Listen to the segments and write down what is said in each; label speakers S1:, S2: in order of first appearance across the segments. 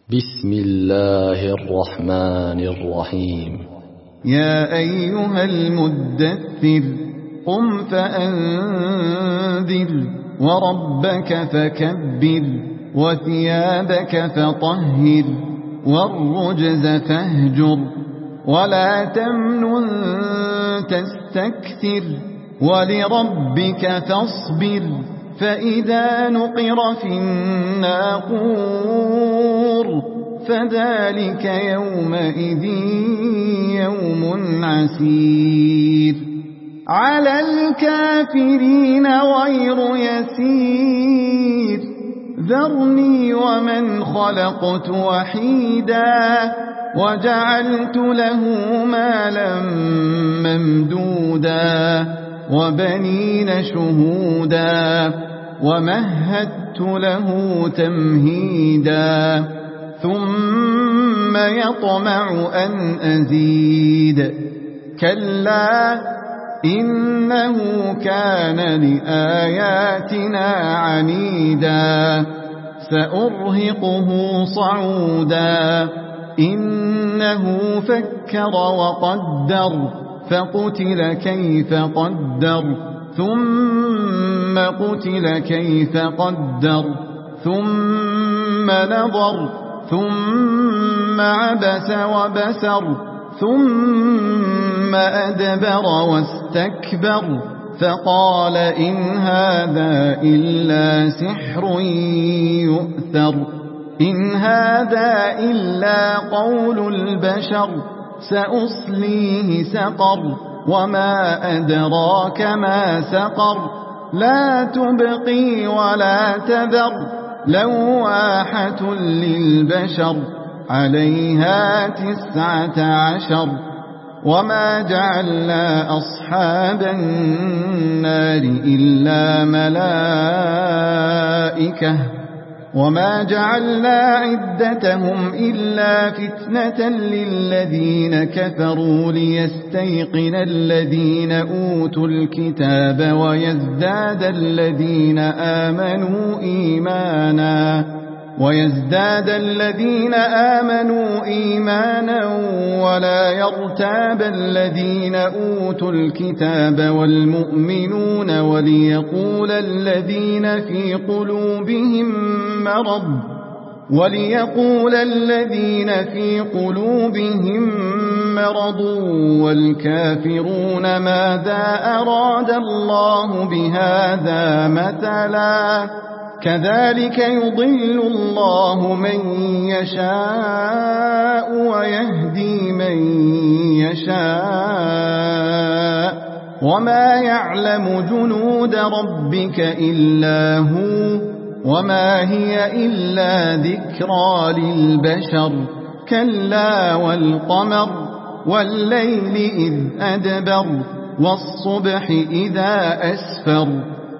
S1: بسم الله الرحمن الرحيم.
S2: يا أيها المدثر قم فأنذر وربك فكبر وثيابك فطهر والرجز فاهجر ولا تمنن تستكثر ولربك فاصبر فإذا نقر في الناقور فذلك يومئذ يوم عسير على الكافرين غير يسير ذرني ومن خلقت وحيدا وجعلت له مالا ممدودا وبنين شهودا ومهدت له تمهيدا ثم يطمع أن أزيد كلا إنه كان لآياتنا عنيدا سأرهقه صعودا إنه فكر وقدر فقتل كيف قدر ثم قتل كيف قدر ثم نظر ثم عبس وبسر ثم أدبر واستكبر فقال إن هذا إلا سحر يؤثر إن هذا إلا قول البشر سأصليه سقر وما أدراك ما سقر لا تبقي ولا تذر لواحة للبشر عليها 19 وما جعلنا أصحاب النار إلا ملائكة وما جعلنا عدتهم إلا فتنة للذين كفروا ليستيقن الذين أوتوا الكتاب ويزداد الذين آمنوا إيمانا ولا يرتاب الذين أوتوا الكتاب والمؤمنون وليقول الذين في قلوبهم مرض والكافرون ماذا أراد الله بهذا مثلا كذلك يضل الله من يشاء ويهدي من يشاء وما يعلم جنود ربك إلا هو وما هي إلا ذكرى للبشر كلا والقمر والليل إذ أدبر والصبح إذا أسفر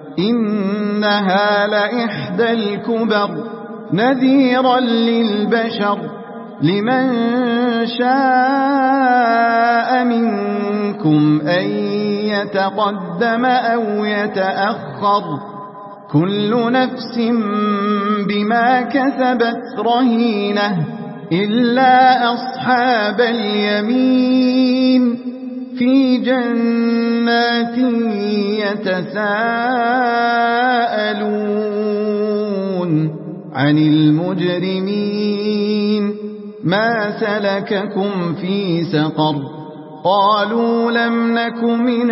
S2: إنها لإحدى الكبر نذيرا للبشر لمن شاء منكم أن يتقدم أو يتأخر كل نفس بما كسبت رهينة إلا أصحاب اليمين في جنات يتساءلون عن المجرمين ما سلككم في سقر قالوا لم نك من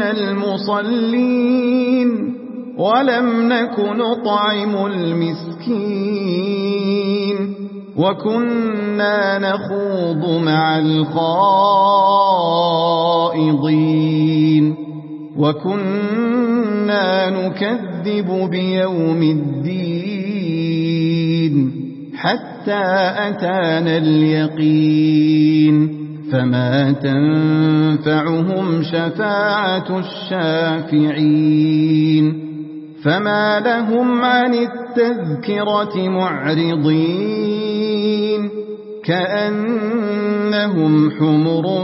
S2: المصلين ولم نك نطعم المسكين وكنا نخوض مع الخائضين وكنا نكذب بيوم الدين حتى أتانا اليقين فما تنفعهم شفاعة الشافعين فما لهم عن التذكرة معرضين كأنهم حمر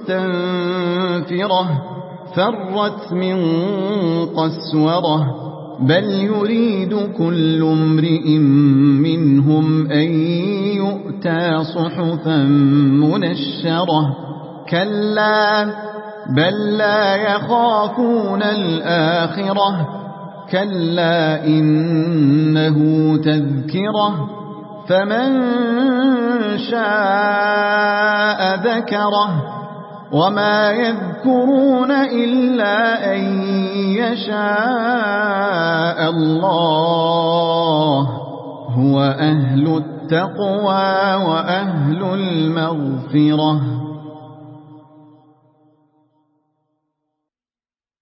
S2: مستنفرة فرت من قسورة بل يريد كل امرئ منهم أن يؤتى صحفا منشرة كلا بل لا يخافون الآخرة كلا إنه تذكرة فمن شاء ذكره وما يذكرون إلا أن يشاء الله هو أهل التقوى وأهل المغفرة